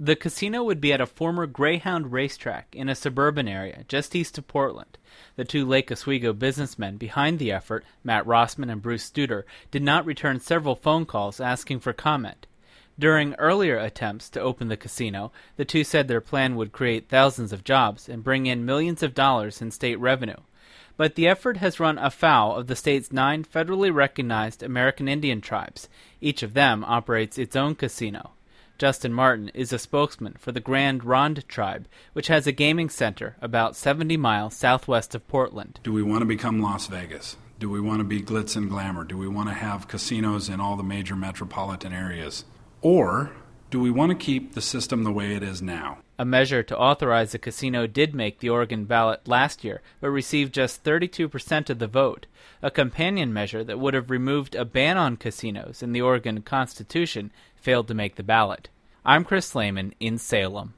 The casino would be at a former Greyhound racetrack in a suburban area just east of Portland. The two Lake Oswego businessmen behind the effort, Matt Rossman and Bruce Studer, did not return several phone calls asking for comment. During earlier attempts to open the casino, the two said their plan would create thousands of jobs and bring in millions of dollars in state revenue. But the effort has run afoul of the state's 9 federally recognized American Indian tribes. Each of them operates its own casino. Justin Martin is a spokesman for the Grand Ronde tribe, which has a gaming center about 70 miles southwest of Portland. Do we want to become Las Vegas? Do we want to be glitz and glamour? Do we want to have casinos in all the major metropolitan areas? Or do we want to keep the system the way it is now? A measure to authorize a casino did make the Oregon ballot last year, but received just 32% of the vote. A companion measure that would have removed a ban on casinos in the Oregon Constitution failed to make the ballot. I'm Chris Lehman in Salem.